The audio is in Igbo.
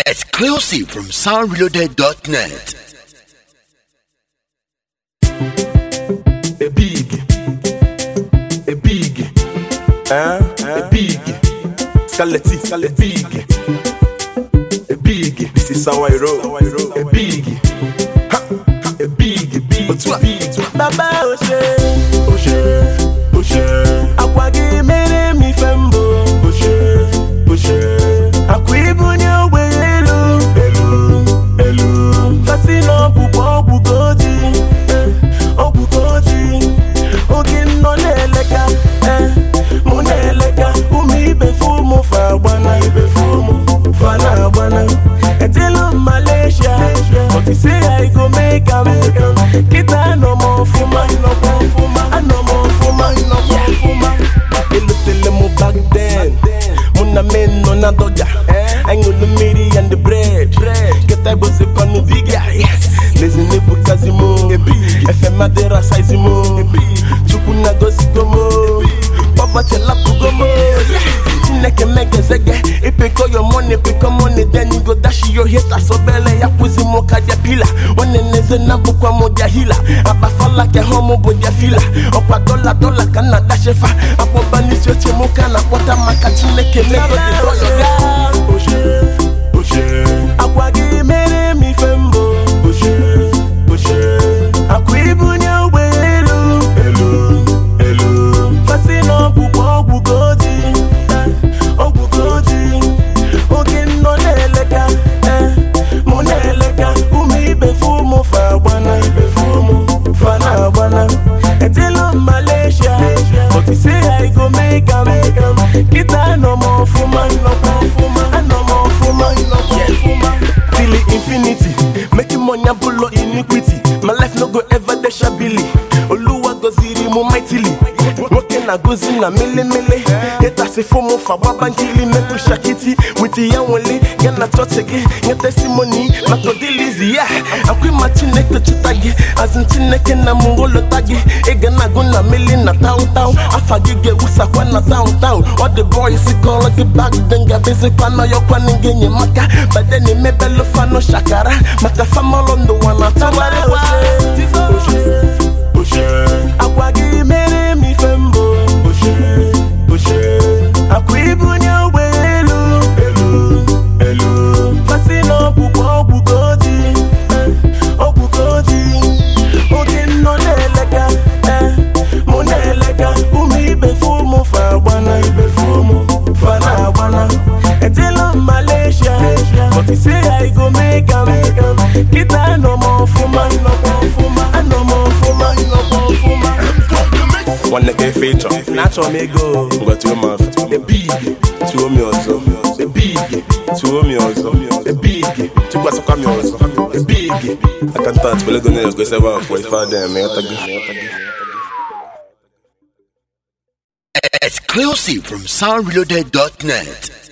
Exclusive from soundreloaded.net. A big, Skeletti, a big, this is how I roll, a big, Baba Oshe, Akwagi mere mi fembo, Oshe, Akwibunyo elu, Fasino bubo Obugoji, Ogin no leleka, Muneleka, Umi befumu fana wana, Etelo Malaysia, but you say I go make a Kita no more fuma, Elutele back then, Muna men no na doja, Angle the miri and the bread, Get I was a panu diga, yes, Lezi nebu kazimo, FM Adera saizimo, Chukuna gosikomo, Papa tela pugomo, Chineke mege zege, Ipeko your money, then you go dash your hita so bele ya kuzimo kadia pila, One neze na bukwa moja hila, Abafala ke homo bodia fila, Opa dola kana dashefa, Apo bani syoche muka na pota maka Chineke mege di royo Oshe, Akwagi mere mi fembo, Oshe, Akwibunyo elu, Fasino bubo Obugoji, Ogin no leleka, Muneleka, Umi befumu fana wana, Etelo Malaysia, but you say I go make a Kita no more fuma, Till infinity, making money below iniquity. My life no go ever de shabili. Oluwa go ziri mo mightily. Working a gozi na mele. Heta se fomo fa babangili me pusha kiti. With the young wele, get na church again. Get testimony, makodilizi yeah. Akwi machine to chutagi, as in chineke na mungolo tagi. Ega na go na mele na town. Afagige usa kwa na town. All the boys call like a bag denga basic pano yo kwa ningenye maka. But then me bello fano shakara. Maka famalondo wana tamare Oshe, Akwagi mere mi fembo, Oshe, Akwibunyo elu, Fasino bubo Obugoji, Ogin no leleka, Muneleka, Umi befumu fana wana, Etelo Malaysia, but you say I go make a Kita no more fuma, One like a feature, natural me go. Got to your mouth, a big, to me also, a big, to me also, a big, to what's a come also, a big. I can't touch, but I'm going to go 7.5 them. Exclusive from soundreloaded.net.